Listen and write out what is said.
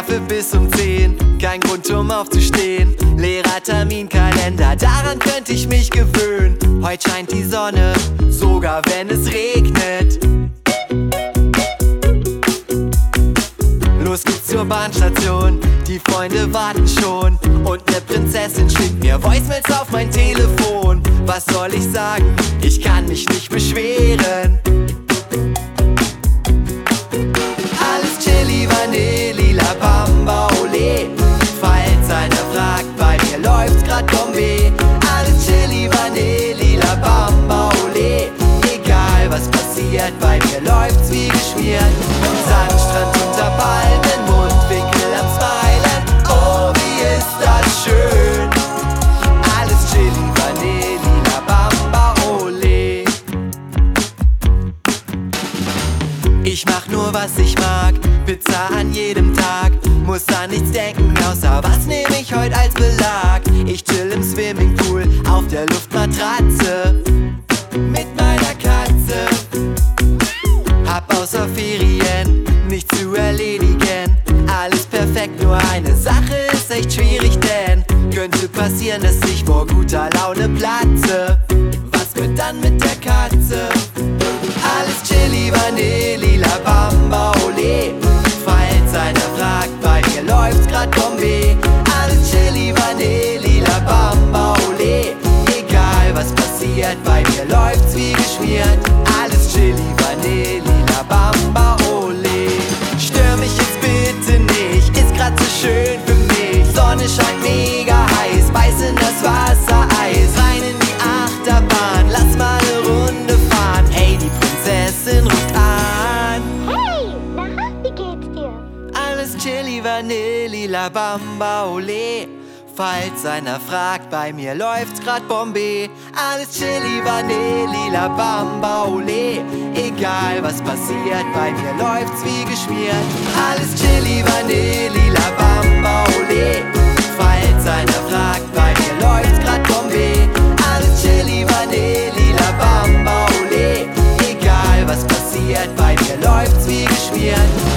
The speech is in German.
Schlafe bis um 10, kein Grund aufzustehen. Leerer Terminkalender, daran könnte ich mich gewöhnen. Heute scheint die Sonne, sogar wenn es regnet. Los geht's zur Bahnstation, die Freunde warten schon. Und ne Prinzessin schickt mir Voicemails auf mein Telefon. Was soll ich sagen? Ich kann mich nicht beschweren. Alles chilli, vanilli, la bamba, ole. Falls einer fragt, bei mir läuft's grad Bombay. Alles chilli, vanilli, la bamba, ole. Egal was passiert, bei mir läuft's wie geschmiert. Sandstrand unter Palmen, Mundwinkel am Smilen. Oh, wie ist das schön. Alles chilli, vanilli, la bamba, ole. Ich mach nur was ich mag, Pizza an jedem Tag. Muss an nichts denken, außer was nehm ich heute als Belag. Ich chill im Swimmingpool auf der Luftmatratze mit meiner Katze. Hab außer Ferien nichts zu erledigen. Alles perfekt, nur eine Sache ist echt schwierig, denn könnte passieren, dass ich vor guter Laune platze. Was wird dann mit der Katze? Alles chilli, vanilli, la bamba, ole. Falls einer fragt, bei mir läuft's grad Bombay. Alles chilli, vanilli, la bamba, ole. Egal was passiert, bei mir läuft's wie geschmiert. Alles chilli, vanilli, la bamba, ole. Stör mich jetzt bitte nicht, ist grad so schön für mich. Sonne scheint mega heiß, beiß in das Wassereis. Rein in die Achterbahn, lass mal ne Runde fahren. Hey, die Prinzessin ruft an. Hey, na, wie geht's dir? Alles chilli, vanilli, la bamba, ole. Falls einer fragt, bei mir läuft's grad Bombay. Alles chilli, vanilli, la bamba, ole. Egal was passiert, bei mir läuft's wie geschmiert. Alles chilli, vanilli, la bamba, ole. Falls einer fragt, bei mir läuft's grad Bombay. Alles chilli, vanilli, la bamba, ole. Egal was passiert, bei mir läuft's wie geschmiert.